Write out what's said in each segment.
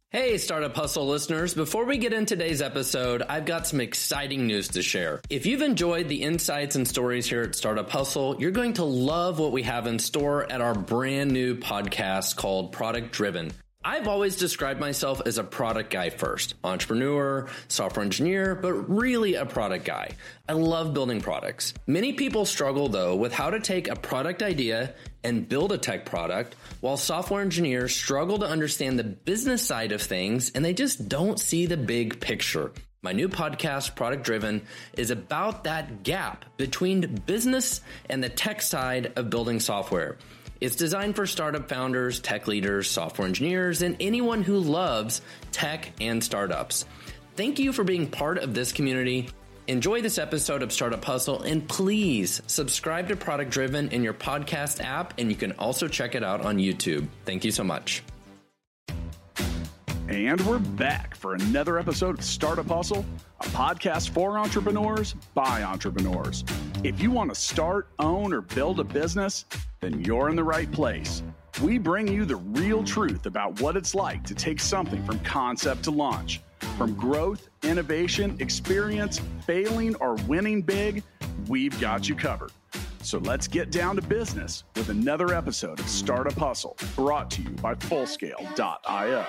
Hey, Startup Hustle listeners. Before we get into today's episode, I've got some exciting news to share. If you've enjoyed the insights and stories here at Startup Hustle, you're going to love what we have in store at our brand new podcast called Product Driven. I've always described myself as a product guy first, entrepreneur, software engineer, but really a product guy. I love building products. Many people struggle though with how to take a product idea and build a tech product, while software engineers struggle to understand the business side of things and they just don't see the big picture. My new podcast, Product Driven, is about that gap between business and the tech side of building software. It's designed for startup founders, tech leaders, software engineers, and anyone who loves tech and startups. Thank you for being part of this community. Enjoy this episode of Startup Hustle, and please subscribe to Product Driven in your podcast app, and you can also check it out on YouTube. Thank you so much. And we're back for another episode of Startup Hustle, a podcast for entrepreneurs by entrepreneurs. If you want to start, own, or build a business, then you're in the right place. We bring you the real truth about what it's like to take something from concept to launch. From growth, innovation, experience, failing, or winning big, we've got you covered. So let's get down to business with another episode of Startup Hustle, brought to you by Fullscale.io.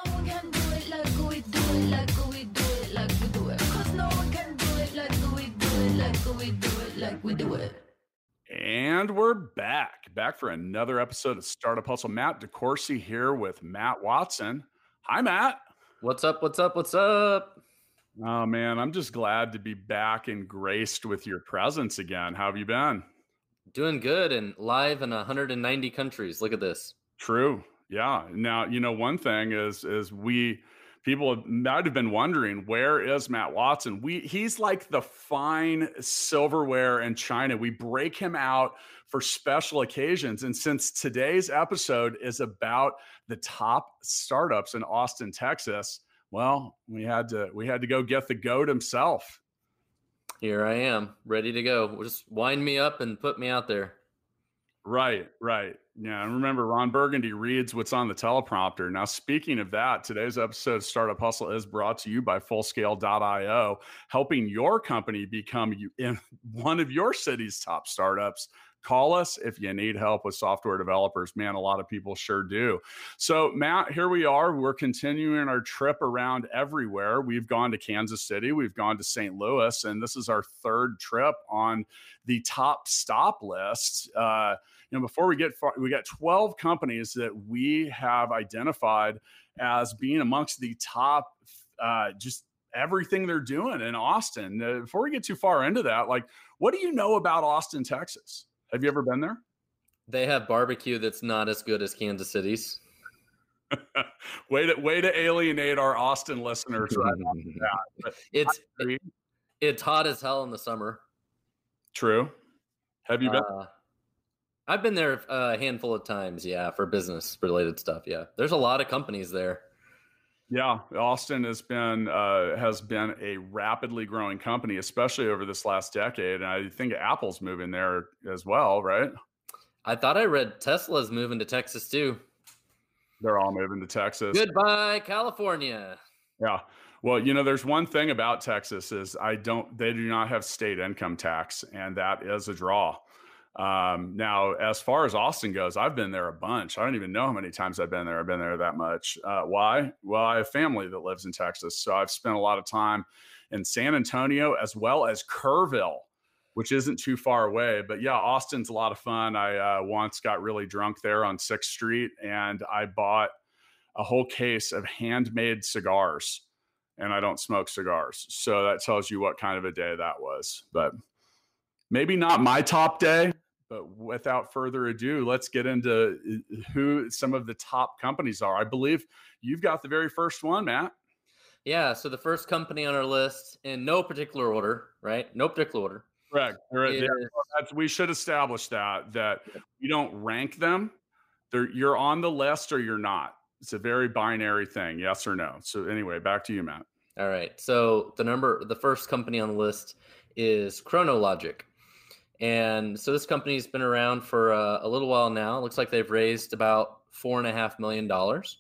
And we're back for another episode of Startup Hustle. Matt DeCoursey here with Matt Watson. Hi, Matt. What's up? What's up? What's up? Oh, man, I'm just glad to be back and graced with your presence again. How have you been? Doing good and live in 190 countries. Look at this. True. Yeah. Now, you know, one thing is people might have been wondering, where is Matt Watson? He's like the fine silverware in China. We break him out for special occasions. And since today's episode is about the top startups in Austin, Texas, well, we had to go get the GOAT himself. Here I am, ready to go. Just wind me up and put me out there. Right. Yeah, and remember, Ron Burgundy reads what's on the teleprompter. Now, speaking of that, today's episode of Startup Hustle is brought to you by Fullscale.io, helping your company become in one of your city's top startups. Call us if you need help with software developers. Man, a lot of people sure do. So, Matt, here we are. We're continuing our trip around everywhere. We've gone to Kansas City. We've gone to St. Louis. And this is our third trip on the top stop list. Before we get far, we got 12 companies that we have identified as being amongst the top, just everything they're doing in Austin. Before we get too far into that, what do you know about Austin, Texas? Have you ever been there? They have barbecue that's not as good as Kansas City's. way to alienate our Austin listeners right now. It's hot as hell in the summer. True. Have you been? I've been there a handful of times, yeah, for business related stuff. Yeah, there's a lot of companies there. Yeah, Austin has been a rapidly growing company, especially over this last decade. And I think Apple's moving there as well, right? I thought I read Tesla's moving to Texas too. They're all moving to Texas. Goodbye, California. Yeah. Well, there's one thing about Texas is they do not have state income tax, and that is a draw. Now, as far as Austin goes, I've been there a bunch. I don't even know how many times I've been there. I've been there that much. Why? Well, I have family that lives in Texas. So I've spent a lot of time in San Antonio as well as Kerrville, which isn't too far away. But yeah, Austin's a lot of fun. I once got really drunk there on 6th Street, and I bought a whole case of handmade cigars, and I don't smoke cigars. So that tells you what kind of a day that was. But maybe not my top day. But without further ado, let's get into who some of the top companies are. I believe you've got the very first one, Matt. Yeah, so the first company on our list, in no particular order, right? No particular order. Correct. We should establish that we don't rank them. You're on the list or you're not. It's a very binary thing, yes or no. So anyway, back to you, Matt. All right. So the first company on the list is Chronologic. And so this company's been around for a little while now. It looks like they've raised about $4.5 million.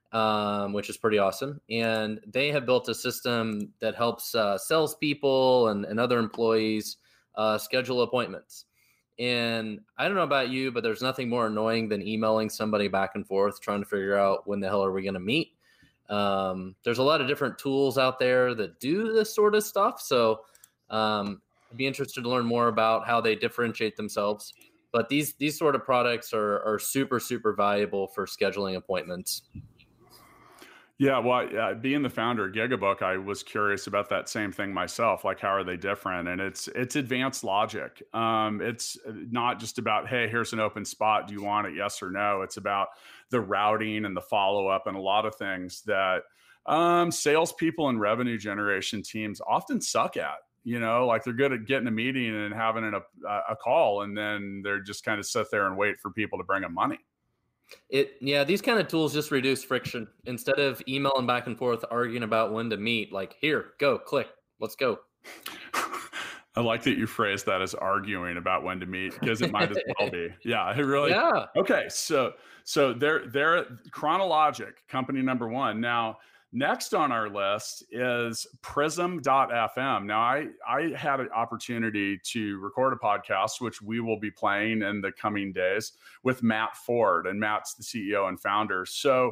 which is pretty awesome. And they have built a system that helps salespeople and other employees schedule appointments. And I don't know about you, but there's nothing more annoying than emailing somebody back and forth trying to figure out when the hell are we going to meet. There's a lot of different tools out there that do this sort of stuff. So I'd be interested to learn more about how they differentiate themselves. But these sort of products are super, super valuable for scheduling appointments. Yeah, well, being the founder of Gigabook, I was curious about that same thing myself. Like, how are they different? And it's advanced logic. It's not just about, hey, here's an open spot. Do you want it? Yes or no. It's about the routing and the follow up and a lot of things that salespeople and revenue generation teams often suck at. You know, like they're good at getting a meeting and having a call, and then they're just kind of sit there and wait for people to bring them money. These kind of tools just reduce friction. Instead of emailing back and forth, arguing about when to meet, like, here, go, click, let's go. I like that you phrased that as arguing about when to meet, because it might as well be. Yeah, it really. Yeah. Okay, so they're Chronologic, company number one. Now, next on our list is Prism.fm. Now, I had an opportunity to record a podcast, which we will be playing in the coming days, with Matt Ford, and Matt's the CEO and founder. So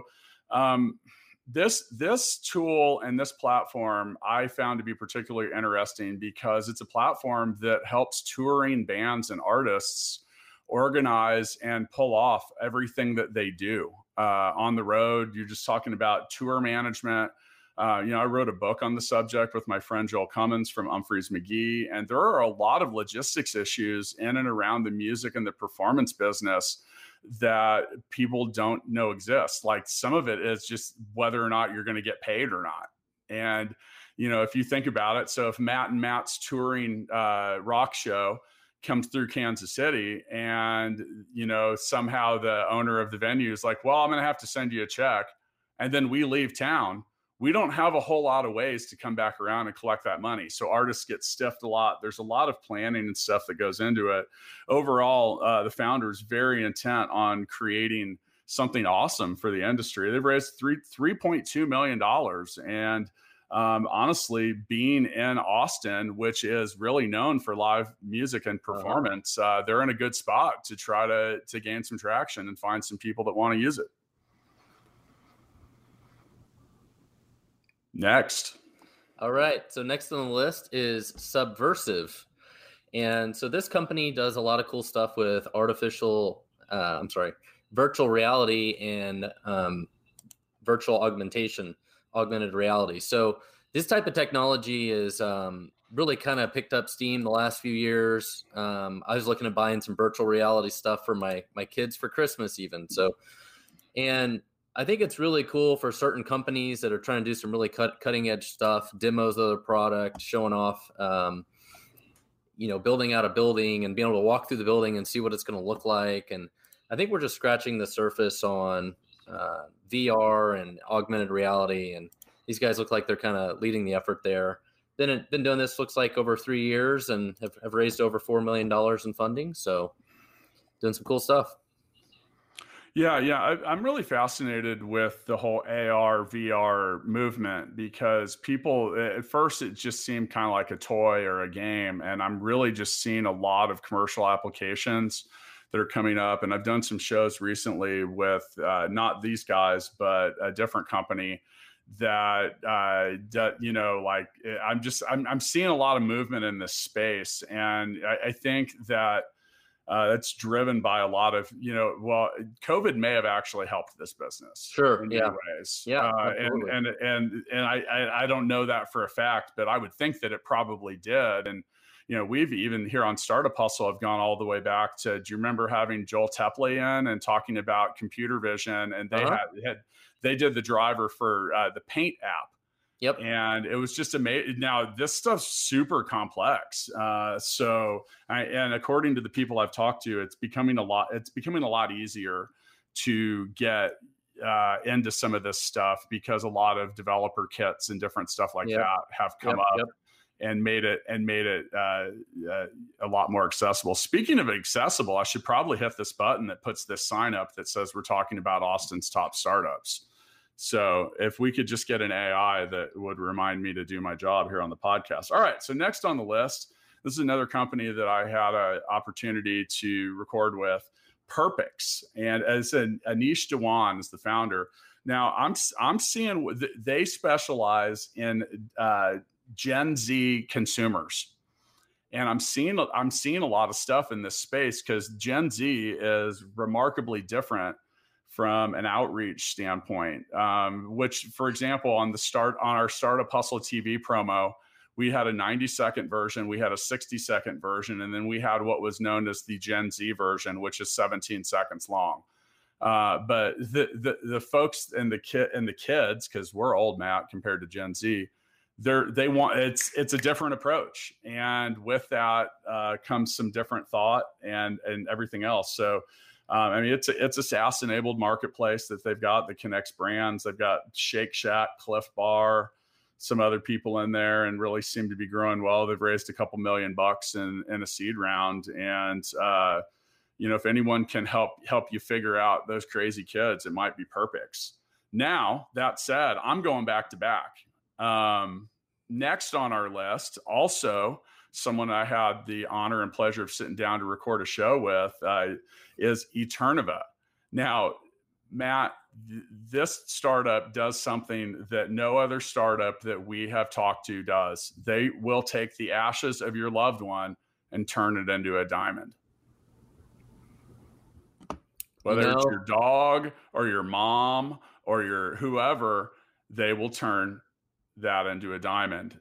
this tool and this platform I found to be particularly interesting because it's a platform that helps touring bands and artists organize and pull off everything that they do on the road. You're just talking about tour management. I wrote a book on the subject with my friend Joel Cummins from Humphreys McGee, and there are a lot of logistics issues in and around the music and the performance business that people don't know exist. Like, some of it is just whether or not you're going to get paid or not. And, if you think about it, so if Matt's touring rock show comes through Kansas City, and somehow the owner of the venue is like, well, I'm going to have to send you a check, and then we leave town, we don't have a whole lot of ways to come back around and collect that money. So artists get stiffed a lot. There's a lot of planning and stuff that goes into it. Overall, the founder is very intent on creating something awesome for the industry. They've raised $3.2 million, and honestly, being in Austin, which is really known for live music and performance, they're in a good spot to try to gain some traction and find some people that want to use it. Next. All right. So next on the list is Subversive. And so this company does a lot of cool stuff with virtual reality and virtual augmented reality. So this type of technology is really kind of picked up steam the last few years. I was looking at buying some virtual reality stuff for my kids for Christmas even. So, and I think it's really cool for certain companies that are trying to do some really cutting edge stuff, demos of their product, showing off, building out a building and being able to walk through the building and see what it's going to look like. And I think we're just scratching the surface on VR and augmented reality. And these guys look like they're kind of leading the effort there. Been doing this, looks like, over 3 years, and have raised over $4 million in funding. So doing some cool stuff. Yeah. I'm really fascinated with the whole AR, VR movement, because people, at first, it just seemed kind of like a toy or a game. And I'm really just seeing a lot of commercial applications that are coming up. And I've done some shows recently with not these guys, but a different company that I'm seeing a lot of movement in this space. And I think that that's driven by a lot of, COVID may have actually helped this business. Sure. In Yeah. many ways. Yeah. And I don't know that for a fact, but I would think that it probably did. And, we've even here on Startup Hustle have gone all the way back to, do you remember having Joel Tepley in and talking about computer vision? And they did the driver for the Paint app. Yep. And it was just amazing. Now, this stuff's super complex. And according to the people I've talked to, it's becoming a lot easier to get into some of this stuff, because a lot of developer kits and different stuff like that have come up and made it a lot more accessible. Speaking of accessible, I should probably hit this button that puts this sign up that says we're talking about Austin's top startups. So if we could just get an AI that would remind me to do my job here on the podcast. All right. So next on the list, this is another company that I had an opportunity to record with, Perpix, and as Anish Dewan is the founder. Now I'm seeing they specialize in Gen Z consumers, and I'm seeing a lot of stuff in this space because Gen Z is remarkably different from an outreach standpoint. Which, for example, on our Startup Hustle TV promo, we had a 90-second version, we had a 60-second version, and then we had what was known as the Gen Z version, which is 17 seconds long. But the folks and the kids, because we're old, Matt, compared to Gen Z, it's a different approach, and with that comes some different thought and everything else. So I mean, it's a SaaS enabled marketplace that they've got that connects brands. They've got Shake Shack, Cliff Bar, some other people in there, and really seem to be growing well. They've raised a couple $1 million in a seed round, and if anyone can help you figure out those crazy kids, it might be Perpix. Now, that said, I'm going back to back. Next on our list, also someone I had the honor and pleasure of sitting down to record a show with, is Eternova. Now, Matt, this startup does something that no other startup that we have talked to does. They will take the ashes of your loved one and turn it into a diamond. Whether it's your dog or your mom or your whoever, they will turn that into a diamond.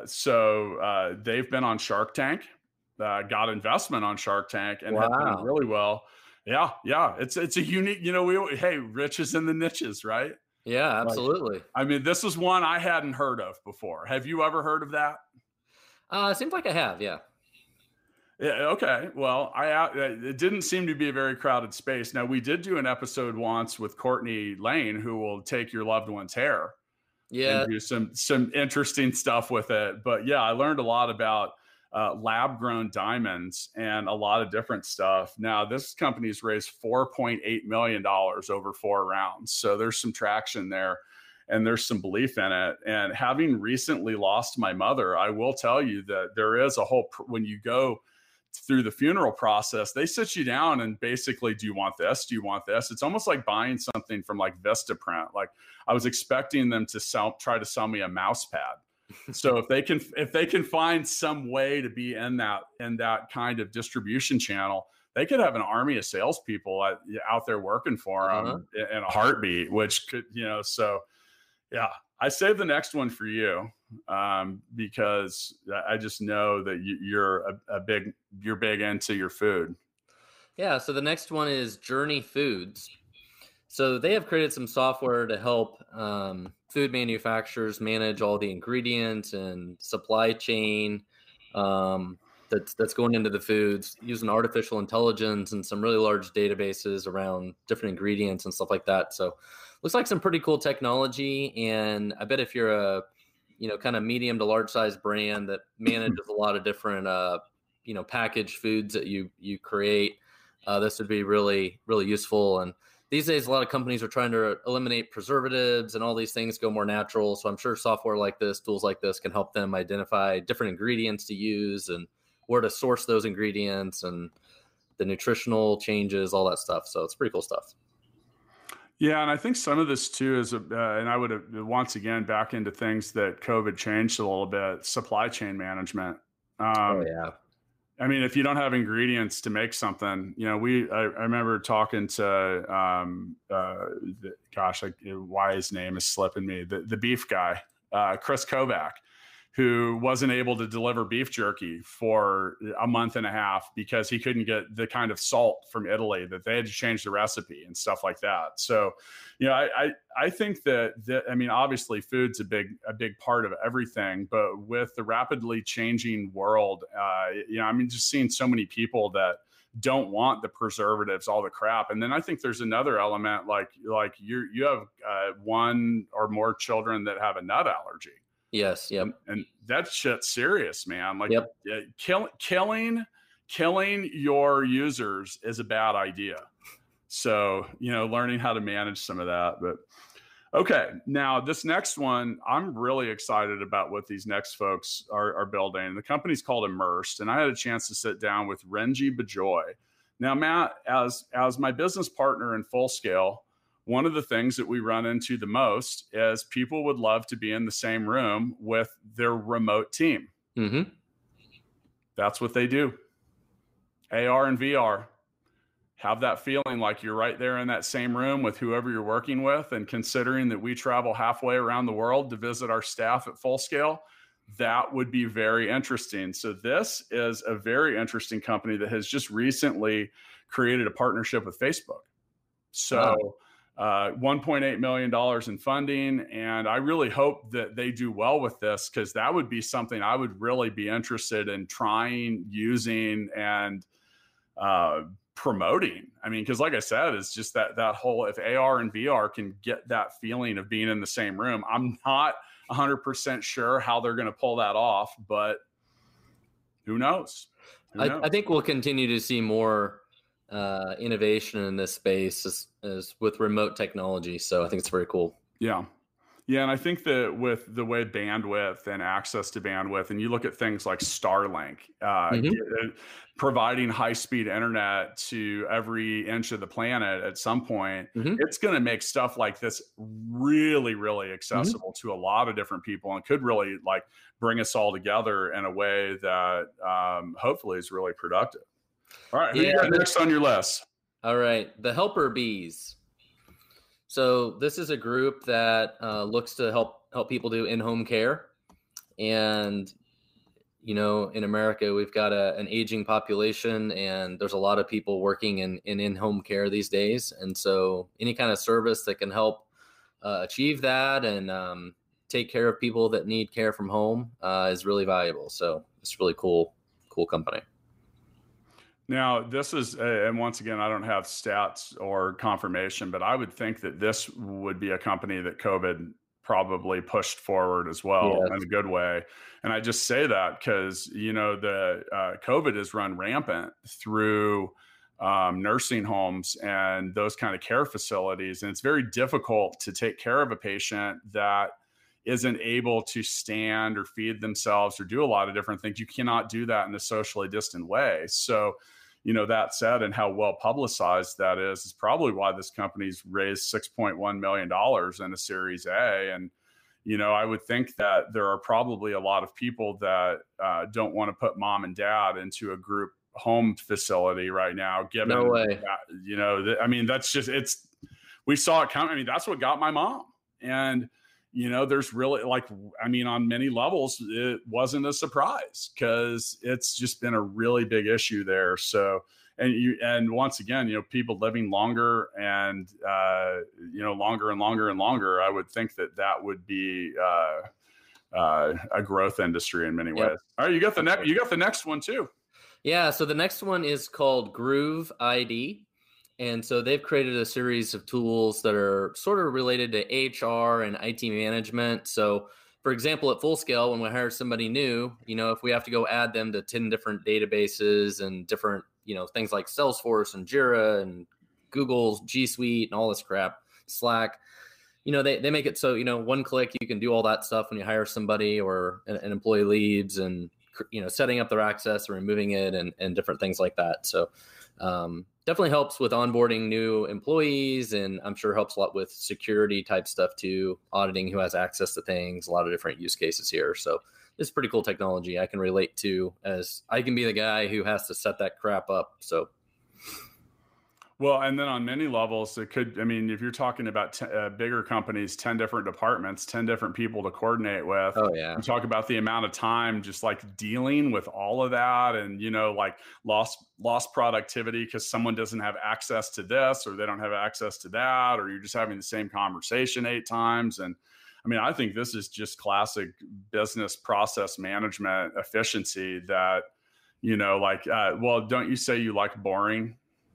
So they've been on Shark Tank, got investment on Shark Tank, and have done really well. Yeah. It's a unique, hey, rich is in the niches, right? Yeah, absolutely. I mean, this is one I hadn't heard of before. Have you ever heard of that? Seems like I have, yeah. Yeah. Okay. Well, it didn't seem to be a very crowded space. Now, we did do an episode once with Courtney Lane, who will take your loved one's hair, and do some interesting stuff with it. But yeah, I learned a lot about lab grown diamonds and a lot of different stuff. Now, this company's raised $4.8 million over 4 rounds. So there's some traction there, and there's some belief in it. And having recently lost my mother, I will tell you that there is a whole, when you go through the funeral process, they sit you down and basically, do you want this? Do you want this? It's almost like buying something from like Vistaprint. Like, I was expecting them to try to sell me a mouse pad. So if they can find some way to be in that kind of distribution channel, they could have an army of salespeople out there working for them in a heartbeat, which could, so yeah, I saved the next one for you because I just know that you're big into your food. Yeah. So the next one is Journey Foods. So they have created some software to help food manufacturers manage all the ingredients and supply chain that's going into the foods, using artificial intelligence and some really large databases around different ingredients and stuff like that. So looks like some pretty cool technology. And I bet if you're a kind of medium to large size brand that manages a lot of different packaged foods that you create, this would be really, really useful. And these days, a lot of companies are trying to eliminate preservatives and all these things, go more natural. So I'm sure software like this, tools like this, can help them identify different ingredients to use and where to source those ingredients and the nutritional changes, all that stuff. So it's pretty cool stuff. Yeah, and I think some of this too is, and I would have once again back into things that COVID changed a little bit, supply chain management. I mean, if you don't have ingredients to make something, I remember talking to, why his name is slipping me, the beef guy, Chris Kovac, who wasn't able to deliver beef jerky for a month and a half because he couldn't get the kind of salt from Italy, that they had to change the recipe and stuff like that. So, I think that obviously food's a big part of everything, but with the rapidly changing world, just seeing so many people that don't want the preservatives, all the crap. And then I think there's another element, like you have one or more children that have a nut allergy. Yes. Yep. And that shit's serious, man. Like, killing your users is a bad idea. So, learning how to manage some of that. But Okay, now this next one, I'm really excited about what these next folks are building. The company's called Immersed, and I had a chance to sit down with Renji Bajoy. Now, Matt, as my business partner in Full Scale, one of the things that we run into the most is people would love to be in the same room with their remote team. Mm-hmm. That's what they do. AR and VR. Have that feeling like you're right there in that same room with whoever you're working with. And considering that we travel halfway around the world to visit our staff at Full Scale, that would be very interesting. So this is a very interesting company that has just recently created a partnership with Facebook. So $1.8 million in funding. And I really hope that they do well with this, because that would be something I would really be interested in trying, using, and promoting. I mean, because like I said, it's just that whole, if AR and VR can get that feeling of being in the same room, I'm not 100% sure how they're going to pull that off, but who knows? I think we'll continue to see more innovation in this space as with remote technology. So I think it's very cool. Yeah. Yeah, and I think that with the way bandwidth and access to bandwidth, and you look at things like Starlink, providing high-speed internet to every inch of the planet at some point, it's going to make stuff like this really, really accessible to a lot of different people, and could really like bring us all together in a way that hopefully is really productive. All right, who you got next on your list? All right, the Helper Bees. So this is a group that looks to help people do in-home care. And, you know, in America, we've got an aging population, and there's a lot of people working in in-home care these days. And so any kind of service that can help achieve that and take care of people that need care from home is really valuable. So it's really cool company. Now, this is, and once again, I don't have stats or confirmation, but I would think that this would be a company that COVID probably pushed forward as well in a good way. And I just say that because, you know, the COVID has run rampant through nursing homes and those kind of care facilities. And it's very difficult to take care of a patient that isn't able to stand or feed themselves or do a lot of different things. You cannot do that in a socially distant way. So, you know, that said, and how well publicized that is probably why this company's raised $6.1 million in a Series A. And, you know, I would think that there are probably a lot of people that don't want to put mom and dad into a group home facility right now, given, no way. That, you know, I mean, that's just, we saw it coming. I mean, that's what got my mom. And, you know, there's really I mean, on many levels, it wasn't a surprise because it's just been a really big issue there. So, and once again, you know, people living longer and, you know, longer and longer and longer, I would think that would be a growth industry in many ways. All right. You got the next one too. Yeah. So the next one is called Groove ID. And so they've created a series of tools that are sort of related to HR and IT management. So, for example, at Full Scale, when we hire somebody new, you know, if we have to go add them to 10 different databases and different, you know, things like Salesforce and Jira and Google's G Suite and all this crap, Slack, you know, they make it so, you know, one click, you can do all that stuff when you hire somebody or an employee leaves, and, you know, setting up their access or removing it and different things like that. So, definitely helps with onboarding new employees, and I'm sure helps a lot with security type stuff too, auditing who has access to things, a lot of different use cases here. So it's pretty cool technology I can relate to, as I can be the guy who has to set that crap up. So. Well, and then on many levels, it could, I mean, if you're talking about bigger companies, 10 different departments, 10 different people to coordinate with. Oh, yeah. You talk about the amount of time just like dealing with all of that, and, you know, like lost productivity because someone doesn't have access to this or they don't have access to that, or you're just having the same conversation 8 times. And I mean, I think this is just classic business process management efficiency that, you know, like, well, don't you say you like boring?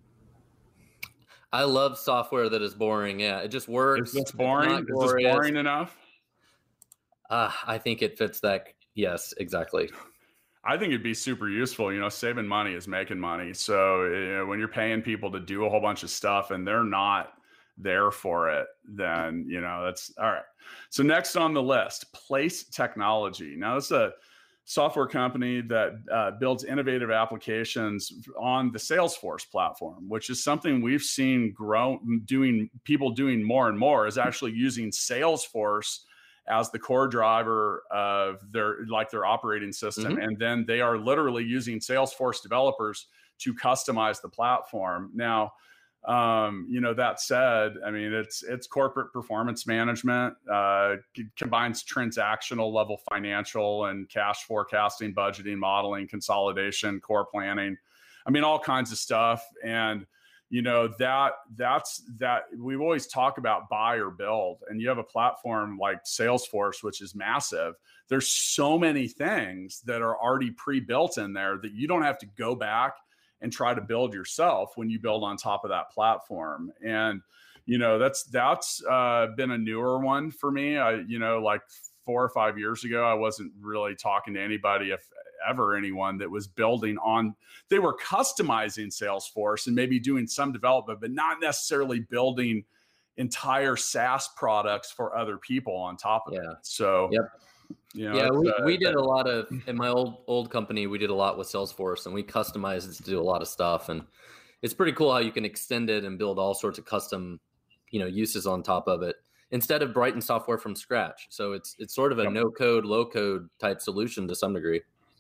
I love software that is boring. Yeah, it just works. Is this boring? Is this boring enough? I think it fits that. Yes, exactly. I think it'd be super useful. You know, saving money is making money. So, you know, when you're paying people to do a whole bunch of stuff and they're not there for it, then, that's all right. So next on the list, Place Technology. Now, this is a software company that builds innovative applications on the Salesforce platform, which is something we've seen people doing more and more, is actually using Salesforce as the core driver of their operating system. Mm-hmm. And then they are literally using Salesforce developers to customize the platform. Now, that said, I mean, it's corporate performance management, combines transactional level financial and cash forecasting, budgeting, modeling, consolidation, core planning. I mean, all kinds of stuff. And, that's we always talk about buy or build, and you have a platform like Salesforce, which is massive. There's so many things that are already pre-built in there that you don't have to go back and try to build yourself when you build on top of that platform. And, that's been a newer one for me. Like 4 or 5 years ago, I wasn't really talking to anybody, if ever anyone, that was building on, they were customizing Salesforce and maybe doing some development, but not necessarily building entire SaaS products for other people on top of it. So, we did a lot of, in my old company, we did a lot with Salesforce, and we customized it to do a lot of stuff. And it's pretty cool how you can extend it and build all sorts of custom, uses on top of it, instead of writing software from scratch. So it's sort of a no code, low code type solution to some degree.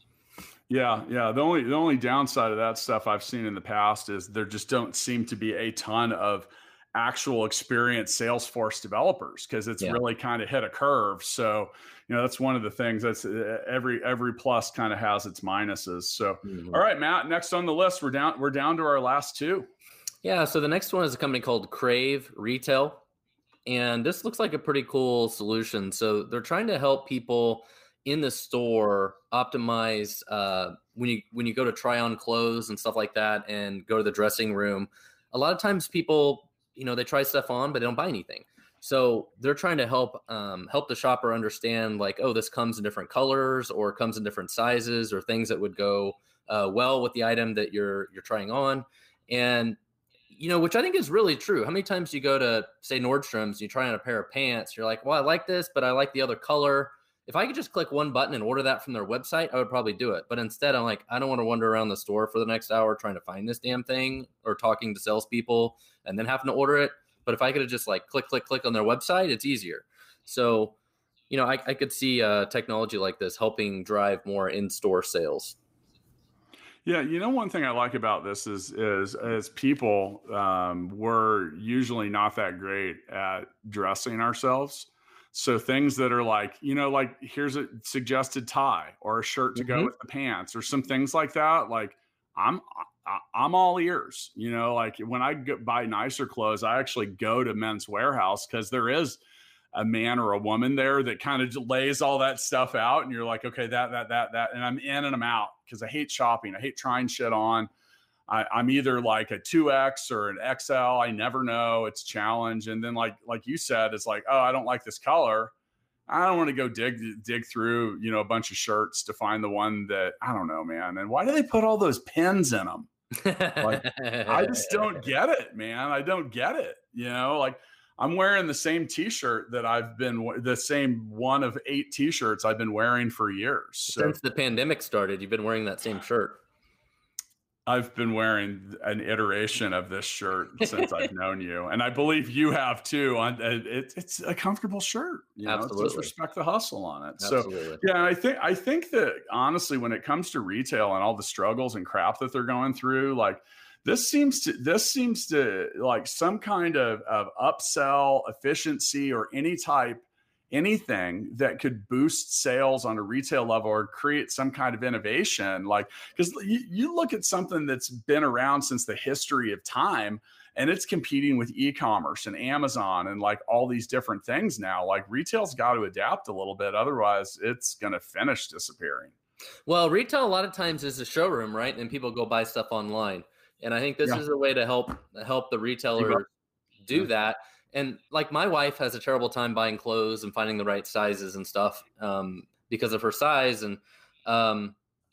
Yeah. The only downside of that stuff I've seen in the past is there just don't seem to be a ton of actual experienced Salesforce developers, because it's really kind of hit a curve. So, that's one of the things that's every plus kind of has its minuses. So, All right, Matt, next on the list, we're down to our last two. Yeah. So the next one is a company called Crave Retail. And this looks like a pretty cool solution. So they're trying to help people in the store optimize when you go to try on clothes and stuff like that, and go to the dressing room. A lot of times people, they try stuff on, but they don't buy anything. So they're trying to help the shopper understand, like, oh, this comes in different colors, or comes in different sizes, or things that would go well with the item that you're trying on. And which I think is really true. How many times you go to, say, Nordstrom's, you try on a pair of pants, you're like, well, I like this, but I like the other color. If I could just click one button and order that from their website, I would probably do it. But instead, I'm like, I don't want to wander around the store for the next hour trying to find this damn thing, or talking to salespeople and then having to order it. But if I could have just like click on their website, it's easier. So, I could see technology like this helping drive more in-store sales. Yeah, one thing I like about this is as people, we're usually not that great at dressing ourselves. So things that are like, like here's a suggested tie or a shirt to go with the pants, or some things like that. Like I'm all ears. Like when I buy nicer clothes, I actually go to Men's Warehouse, because there is a man or a woman there that kind of lays all that stuff out, and you're like, okay, that, and I'm in and I'm out, because I hate shopping. I hate trying shit on. I'm either like a 2X or an XL. I never know. It's a challenge. And then like you said, it's like, oh, I don't like this color. I don't want to go dig through, a bunch of shirts to find the one that, I don't know, man. And why do they put all those pins in them? Like, I just don't get it, man. I don't get it. Like, I'm wearing the same t-shirt that the same one of 8 t-shirts I've been wearing for years. Since the pandemic started, you've been wearing that same shirt. I've been wearing an iteration of this shirt since I've known you, and I believe you have too. It's a comfortable shirt. Absolutely. Just respect the hustle on it. Absolutely. So yeah, I think that honestly, when it comes to retail and all the struggles and crap that they're going through, like this seems to like some kind of upsell efficiency, or anything that could boost sales on a retail level, or create some kind of innovation. Like, because you look at something that's been around since the history of time, and it's competing with e-commerce and Amazon and like all these different things now. Like, retail's got to adapt a little bit, otherwise it's going to finish disappearing. Well, retail a lot of times is a showroom, right? And people go buy stuff online. And I think this is a way to help the retailer do that. And like, my wife has a terrible time buying clothes and finding the right sizes and stuff because of her size. And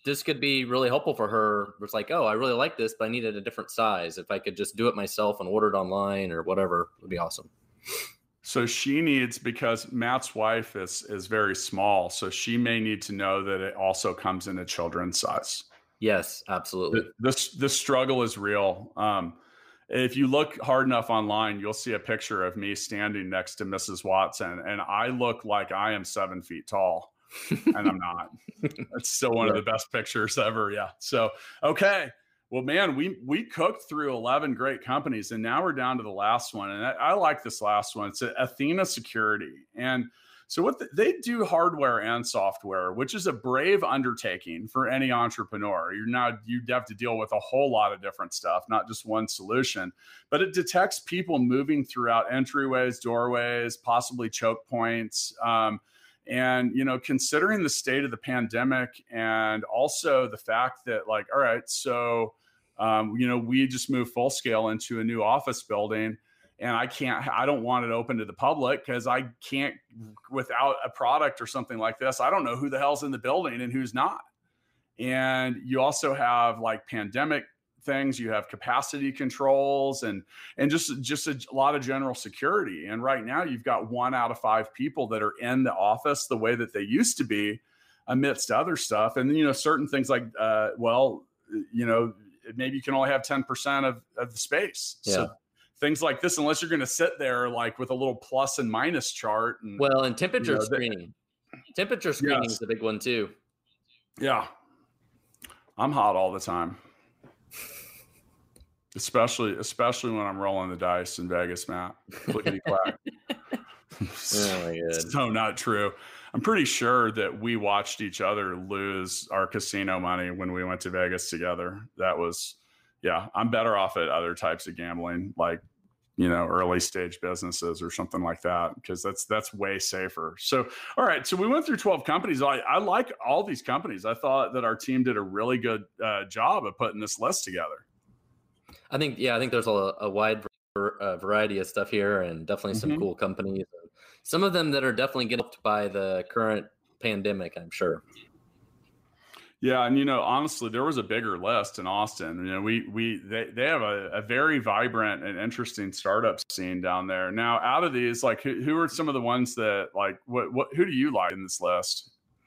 this could be really helpful for her. It's like, oh, I really like this, but I needed a different size. If I could just do it myself and order it online or whatever, it would be awesome. So she needs, because Matt's wife is very small, so she may need to know that it also comes in a children's size. Yes, absolutely. The struggle is real. If you look hard enough online, you'll see a picture of me standing next to Mrs. Watson, and I look like I am 7 feet tall, and I'm not. It's still one of the best pictures ever. Yeah. So, okay. Well, man, we cooked through 11 great companies, and now we're down to the last one. And I like this last one. It's Athena Security. And so they do hardware and software, which is a brave undertaking for any entrepreneur. You'd have to deal with a whole lot of different stuff, not just one solution. But it detects people moving throughout entryways, doorways, possibly choke points. And, considering the state of the pandemic, and also the fact that, like, all right, so, we just moved full scale into a new office building, and I don't want it open to the public because I can't, without a product or something like this, I don't know who the hell's in the building and who's not. And you also have like pandemic things, you have capacity controls and just a lot of general security. And right now you've got 1 out of 5 people that are in the office the way that they used to be, amidst other stuff. And, certain things like, maybe you can only have 10% of the space. Yeah. So things like this, unless you're going to sit there like with a little plus and minus chart. And temperature screening. Temperature screening is the big one too. Yeah. I'm hot all the time. Especially when I'm rolling the dice in Vegas, Matt. Clickety clack. Oh my God. So not true. I'm pretty sure that we watched each other lose our casino money when we went to Vegas together. That was, I'm better off at other types of gambling, like, early stage businesses or something like that, because that's way safer. So, all right. So we went through 12 companies. I like all these companies. I thought that our team did a really good job of putting this list together. I think there's a wide variety of stuff here, and definitely some cool companies. Some of them that are definitely getting helped by the current pandemic, I'm sure. Yeah, and honestly, there was a bigger list in Austin. They have a very vibrant and interesting startup scene down there. Now, out of these, like, who are some of the ones that, like, who do you like in this list?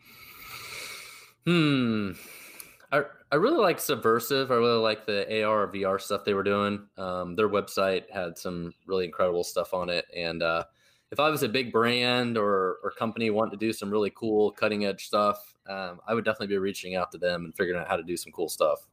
I really like Subversive. I really like the AR or VR stuff they were doing. Their website had some really incredible stuff on it. And if I was a big brand or company wanting to do some really cool cutting edge stuff, I would definitely be reaching out to them and figuring out how to do some cool stuff.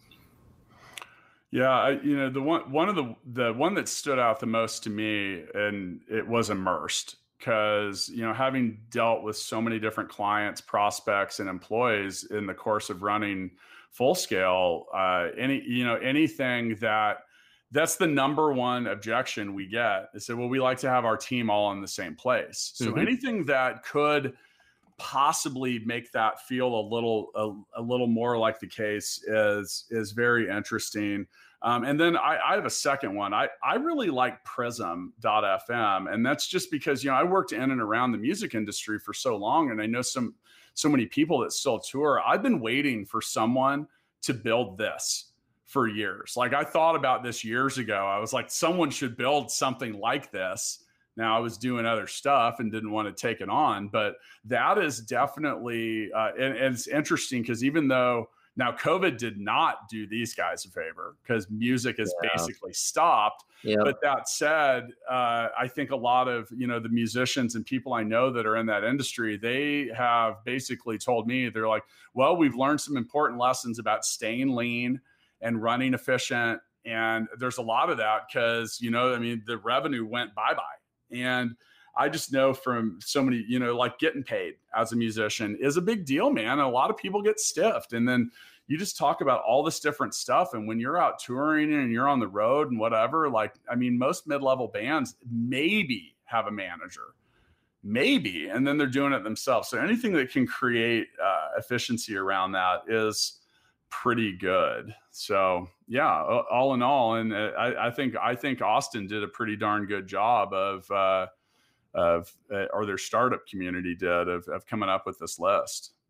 Yeah, the one that stood out the most to me, and it was Immersed, because having dealt with so many different clients, prospects, and employees in the course of running full scale, anything that's the number one objection we get is that, well, we like to have our team all in the same place. So anything that could possibly make that feel a little more like the case is very interesting. And then I have a second one. I really like Prism.fm, and that's just because I worked in and around the music industry for so long, and I know so many people that still tour. I've been waiting for someone to build this for years. Like, I thought about this years ago. I was like, someone should build something like this. Now, I was doing other stuff and didn't want to take it on, but that is definitely, and it's interesting because even though now COVID did not do these guys a favor because music is basically stopped. Yep. But that said, I think a lot of, the musicians and people I know that are in that industry, they have basically told me, they're like, well, we've learned some important lessons about staying lean and running efficient. And there's a lot of that because, the revenue went bye-bye. And I just know from so many, like getting paid as a musician is a big deal, man. And a lot of people get stiffed. And then you just talk about all this different stuff. And when you're out touring and you're on the road and whatever, most mid-level bands maybe have a manager, maybe, and then they're doing it themselves. So anything that can create efficiency around that is pretty good. So yeah, all in all. And I think Austin did a pretty darn good job or their startup community did of coming up with this list.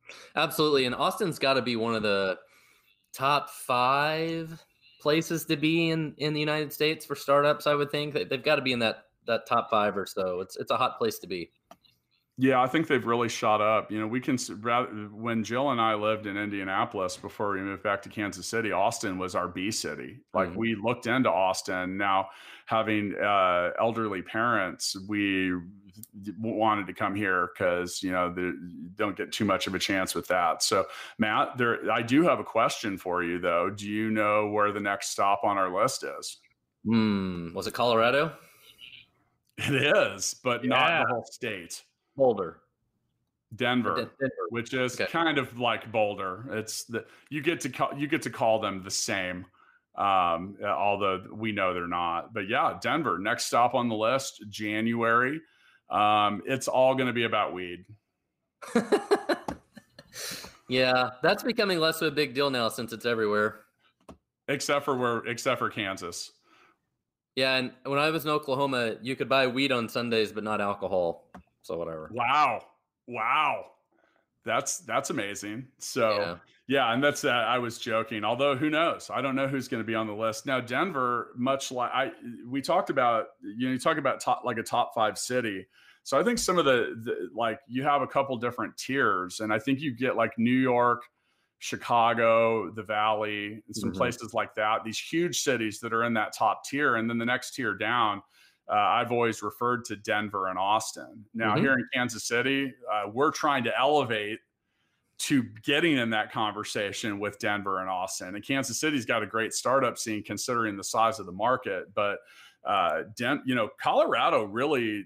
Absolutely. And Austin's got to be one of the top 5 places to be in the United States for startups. I would think they've got to be in that top 5 or so. It's a hot place to be. Yeah, I think they've really shot up. You know, when Jill and I lived in Indianapolis before we moved back to Kansas City, Austin was our B city. Like we looked into Austin. Now, having elderly parents, we wanted to come here because, you know, don't get too much of a chance with that. So, Matt, I do have a question for you, though. Do you know where the next stop on our list is? Was it Colorado? It is, but not the whole state. Boulder. Denver, which is kind of like Boulder. It's you get to call them the same, although we know they're not. But yeah, Denver, next stop on the list, January. It's all going to be about weed. Yeah, that's becoming less of a big deal now since it's everywhere. Except for Kansas. Yeah, and when I was in Oklahoma, you could buy weed on Sundays, but not alcohol. So whatever. Wow. That's amazing. So yeah, and that's I was joking. Although who knows? I don't know who's going to be on the list. Now Denver, much like we talked about, you talk about a top 5 city. So I think some of the like you have a couple different tiers, and I think you get like New York, Chicago, the Valley, and some places like that, these huge cities that are in that top tier. And then the next tier down, I've always referred to Denver and Austin. Now here in Kansas City, we're trying to elevate to getting in that conversation with Denver and Austin. And Kansas City's got a great startup scene considering the size of the market. But, Colorado really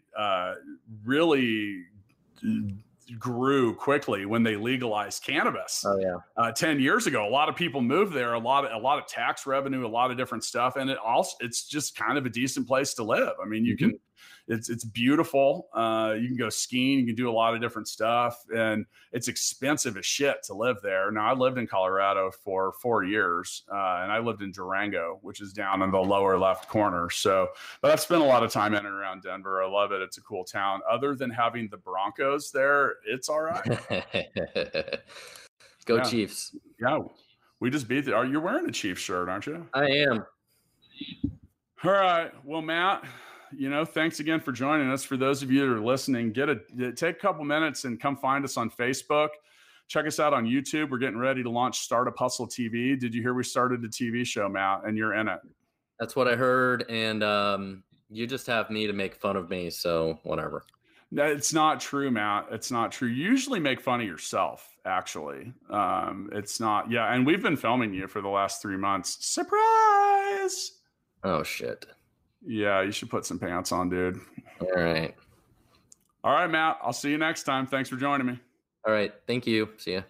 grew quickly when they legalized cannabis. 10 years ago, a lot of people moved there, a lot of tax revenue, a lot of different stuff. And it's just kind of a decent place to live. I mean, you can, it's beautiful. You can go skiing, you can do a lot of different stuff, and it's expensive as shit to live there. Now I lived in Colorado for 4 years, and I lived in Durango, which is down in the lower left corner. So, but I've spent a lot of time in and around Denver. I love it. It's a cool town. Other than having the Broncos there, it's all right. Go Chiefs. Yeah. We just beat you're wearing a Chiefs shirt, aren't you? I am. All right. Well, Matt, thanks again for joining us. For those of you that are listening, take a couple minutes and come find us on Facebook. Check us out on YouTube. We're getting ready to launch Startup Hustle TV. Did you hear we started a TV show, Matt, and you're in it? That's what I heard. And you just have me to make fun of me. So whatever. No, it's not true, Matt. It's not true. You usually make fun of yourself, actually. It's not. Yeah. And we've been filming you for the last 3 months. Surprise. Oh, shit. Yeah, you should put some pants on, dude. All right. All right, Matt. I'll see you next time. Thanks for joining me. All right. Thank you. See ya.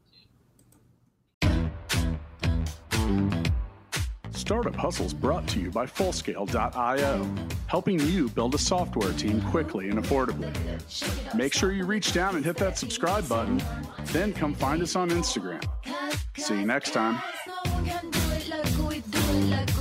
Startup Hustles brought to you by Fullscale.io, helping you build a software team quickly and affordably. Make sure you reach down and hit that subscribe button, then come find us on Instagram. See you next time.